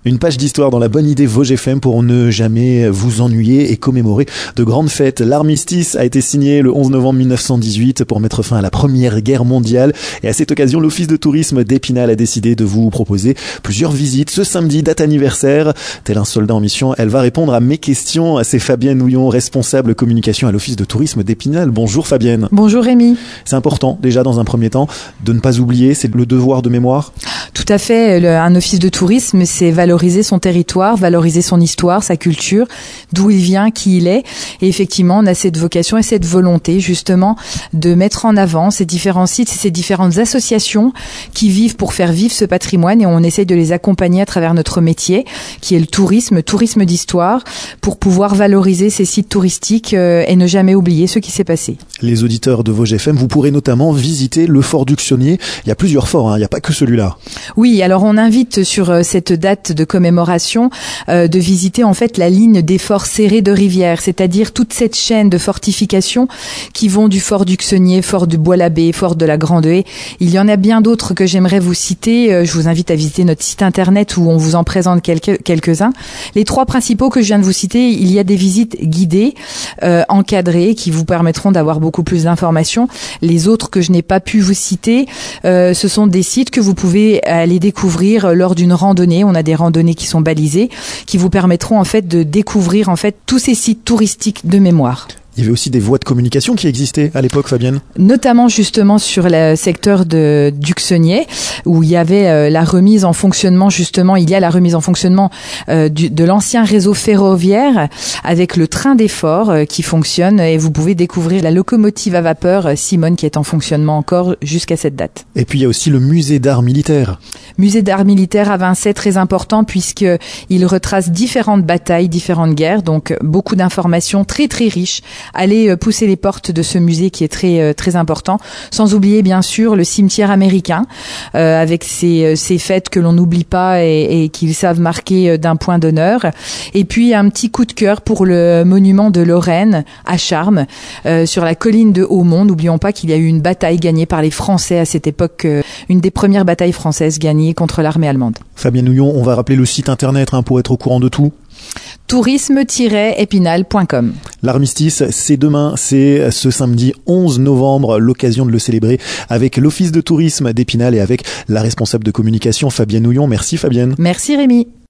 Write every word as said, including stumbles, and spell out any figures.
Une page d'histoire dans la bonne idée Vosges F M pour ne jamais vous ennuyer et commémorer de grandes fêtes. L'armistice a été signé le onze novembre mille neuf cent dix-huit pour mettre fin à la Première Guerre mondiale. Et à cette occasion, l'Office de tourisme d'Épinal a décidé de vous proposer plusieurs visites ce samedi, date anniversaire. Tel un soldat en mission, elle va répondre à mes questions. C'est Fabienne Houillon, responsable communication à l'Office de tourisme d'Épinal. Bonjour Fabienne. Bonjour Rémi. C'est important déjà dans un premier temps de ne pas oublier, c'est le devoir de mémoire. Tout à fait, le, un office de tourisme, c'est valoriser son territoire, valoriser son histoire, sa culture, d'où il vient, qui il est. Et effectivement, on a cette vocation et cette volonté justement de mettre en avant ces différents sites, ces différentes associations qui vivent pour faire vivre ce patrimoine, et on essaye de les accompagner à travers notre métier, qui est le tourisme, tourisme d'histoire, pour pouvoir valoriser ces sites touristiques euh, et ne jamais oublier ce qui s'est passé. Les auditeurs de Vosges F M, vous pourrez notamment visiter le fort d'Uxonnier. Il y a plusieurs forts, hein, il n'y a pas que celui-là. Oui, alors on invite sur cette date de commémoration euh, de visiter en fait la ligne des forts serrés de Rivière, c'est-à-dire toute cette chaîne de fortifications qui vont du fort d'Uxonnier, fort du Bois-l'Abbé, fort de la Grande Haie. Il y en a bien d'autres que j'aimerais vous citer. Euh, je vous invite à visiter notre site internet où on vous en présente quelques, quelques-uns. Les trois principaux que je viens de vous citer, il y a des visites guidées, euh, encadrées, qui vous permettront d'avoir beaucoup plus d'informations. Les autres que je n'ai pas pu vous citer, euh, ce sont des sites que vous pouvez aller découvrir lors d'une randonnée. On a des randonnées qui sont balisées, qui vous permettront en fait de découvrir en fait tous ces sites touristiques de mémoire. Il y avait aussi des voies de communication qui existaient à l'époque, Fabienne. Notamment justement sur le secteur de d'Uxonnier, où il y avait euh, la remise en fonctionnement, justement, il y a la remise en fonctionnement euh, du, de l'ancien réseau ferroviaire avec le train des forts euh, qui fonctionne, et vous pouvez découvrir la locomotive à vapeur euh, Simone qui est en fonctionnement encore jusqu'à cette date. Et puis il y a aussi le musée d'art militaire. Musée d'art militaire à Vincennes, très important puisqu'il retrace différentes batailles, différentes guerres, donc beaucoup d'informations très très riches. Allez pousser les portes de ce musée qui est très très important, sans oublier bien sûr le cimetière américain euh, avec ces ces fêtes que l'on n'oublie pas et, et qu'ils savent marquer d'un point d'honneur. Et puis un petit coup de cœur pour le monument de Lorraine à Charmes, euh, sur la colline de Haumont. N'oublions pas qu'il y a eu une bataille gagnée par les Français à cette époque, euh, une des premières batailles françaises gagnées contre l'armée allemande. Fabienne Houillon, on va rappeler le site internet hein, pour être au courant de tout. tourisme tiret épinal point com. L'armistice, c'est demain, c'est ce samedi onze novembre, l'occasion de le célébrer avec l'Office de tourisme d'Épinal et avec la responsable de communication Fabienne Houillon. Merci Fabienne. Merci Rémi.